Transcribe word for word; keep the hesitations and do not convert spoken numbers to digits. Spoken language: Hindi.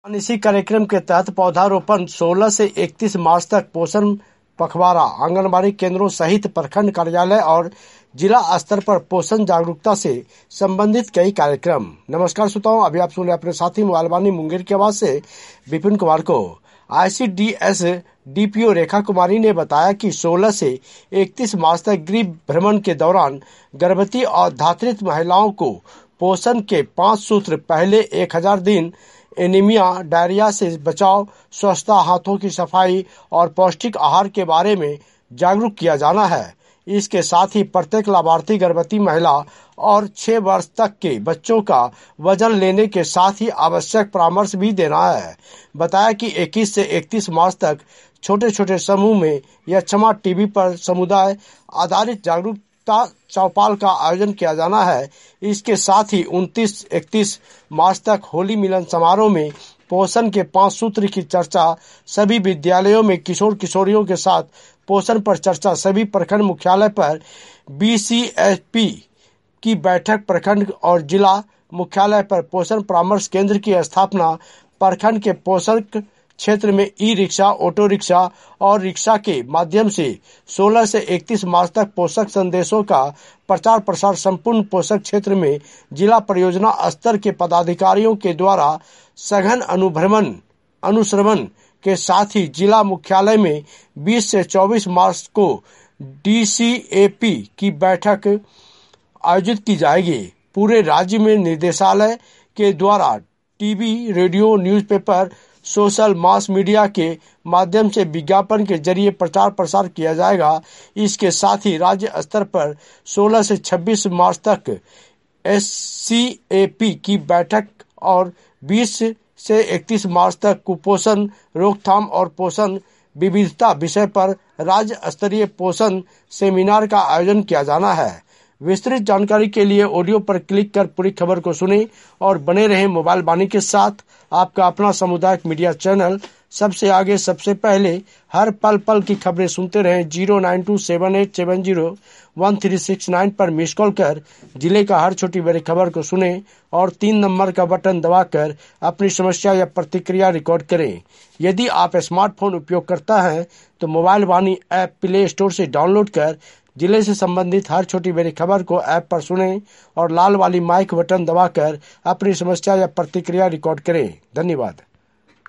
इसी कार्यक्रम के तहत पौधारोपण सोलह से इकतीस मार्च तक पोषण पखवाड़ा आंगनबाड़ी केंद्रों सहित प्रखंड कार्यालय और जिला स्तर पर पोषण जागरूकता से संबंधित कई कार्यक्रम। नमस्कार श्रोताओं, अभी आप सुन रहे अपने साथी मोबाइल वाणी मुंगेर की आवाज से विपिन कुमार को। आईसीडीएस डीपीओ रेखा कुमारी ने बताया कि सोलह से इकतीस मार्च तक गृह भ्रमण के दौरान गर्भवती और धात्रित महिलाओं को पोषण के पांच सूत्र, पहले एक हजार दिन, एनीमिया, डायरिया से बचाव, स्वच्छता, हाथों की सफाई और पौष्टिक आहार के बारे में जागरूक किया जाना है। इसके साथ ही प्रत्येक लाभार्थी गर्भवती महिला और छह वर्ष तक के बच्चों का वजन लेने के साथ ही आवश्यक परामर्श भी देना है। बताया कि इक्कीस से इकतीस मार्च तक छोटे छोटे समूह में यक्षमा टीबी पर समुदाय आधारित जागरूकता चौपाल का आयोजन किया जाना है। इसके साथ ही उनतीस इकतीस मार्च तक होली मिलन समारोह में पोषण के पांच सूत्र की चर्चा सभी विद्यालयों में किशोर किशोरियों के साथ पोषण पर चर्चा सभी प्रखंड मुख्यालय पर बीसीएसपी की बैठक, प्रखंड और जिला मुख्यालय पर पोषण परामर्श केंद्र की स्थापना, प्रखंड के पोषण क्षेत्र में ई रिक्शा, ऑटो रिक्शा और रिक्शा के माध्यम से सोलह से इकतीस मार्च तक पोषक संदेशों का प्रचार प्रसार संपूर्ण पोषक क्षेत्र में जिला परियोजना स्तर के पदाधिकारियों के द्वारा सघन अनुभ्रमण अनुश्रवण के साथ ही जिला मुख्यालय में बीस से चौबीस मार्च को डीसीएपी की बैठक आयोजित की जाएगी। पूरे राज्य में निर्देशालय के द्वारा TV, radio, newspaper, social mass media के माध्यम से विज्ञापन के जरिए प्रचार प्रसार किया जाएगा। इसके साथ ही राज्य स्तर पर सोलह से छब्बीस मार्च तक एससीएपी की बैठक और बीस से इकतीस मार्च तक कुपोषण रोकथाम और पोषण विविधता विषय पर राज्य स्तरीय पोषण सेमिनार का आयोजन किया जाना है। विस्तृत जानकारी के लिए ऑडियो पर क्लिक कर पूरी खबर को सुनें और बने रहें मोबाइल वाणी के साथ। आपका अपना सामुदायिक मीडिया चैनल सबसे आगे, सबसे पहले, हर पल पल की खबरें सुनते रहें। Zero nine two seven eight seven zero one three six nine पर मिस कॉल कर जिले का हर छोटी बड़ी खबर को सुनें और तीन नंबर का बटन दबाकर अपनी समस्या या प्रतिक्रिया रिकॉर्ड करें। यदि आप स्मार्टफोन उपयोग करता है तो mobile Vaani app play store से डाउनलोड कर जिले से संबंधित हर छोटी बड़ी खबर को ऐप पर सुनें और लाल वाली माइक बटन दबाकर अपनी समस्या या प्रतिक्रिया रिकॉर्ड करें। धन्यवाद।